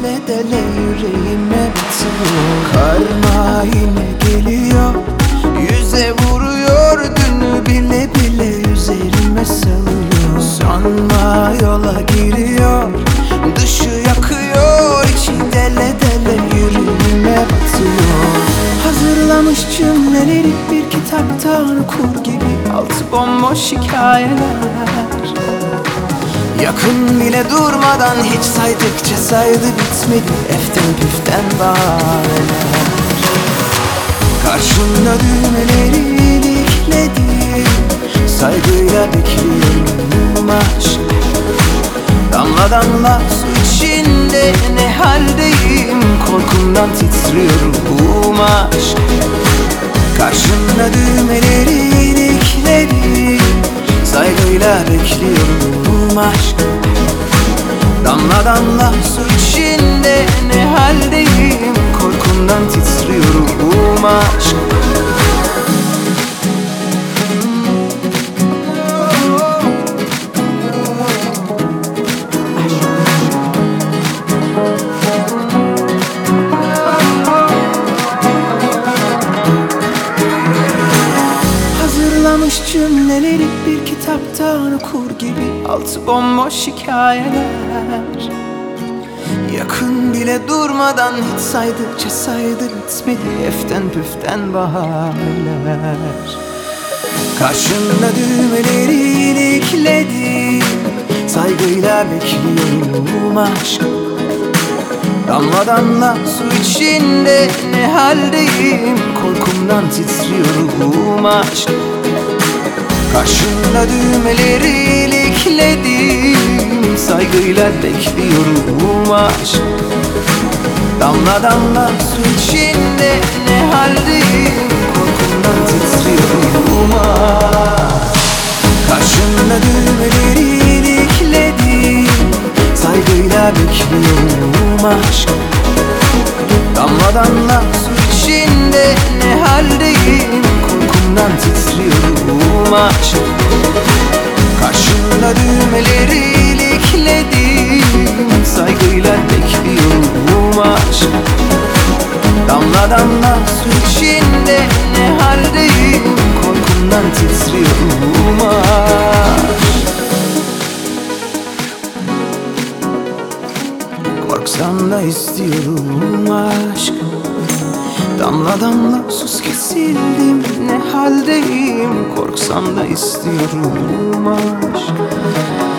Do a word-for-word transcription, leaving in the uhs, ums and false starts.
dele dele yüreğime batıyor. Karma yine geliyor, yüze vuruyor, dünü bile bile üzerime salıyor. Sanma yola giriyor, dışı yakıyor, içi dele dele yüreğime batıyor. Hazırlamış cümleleri bir kitaptan okur gibi, altı bomboş hikayeler. Yakın bile durmadan hiç saydıkça saydı bitmedi, eften püften bahaneler. Karşımda düğmeleri ilikledim, saygıyla bekliyorum aşk. Damla damla su içinde ne haldeyim, korkumdan titriyorum aşk. Karşımda düğmeleri ilikledim, saygıyla bekliyorum aşk. Damla damla su içinde ne haldeyim, korkumdan titriyorum aşk. Hazırlamış cümleleri bir kitaptan okur gibi, altı bomboş hikayeler. Yakın bile durmadan hiç saydıkça saydı bitmedi, eften püften bahaneler. Karşımda düğmeleri ilikledim, saygıyla bekliyorum aşk. Damla damla su içinde ne haldeyim, korkumdan titriyorum aşk. Karşımda düğmeleri ilikledim, saygıyla bekliyorum aşk. Damla damla su içinde ne haldeyim, korkumdan titriyorum aşk. Karşımda düğmeleri ilikledim, saygıyla bekliyorum aşk. Damla damla su içinde ne haldeyim, korkumdan titriyorum aşk. Karşımda düğmeleri ilikledim, saygıyla bekliyorum aşk. Damla damla su içinde ne haldeyim, korkumdan titriyorum aşk. Korksam da istiyorum aşk. Damla damla sus kesildim, ne haldeyim, korksam da istiyorum aşk.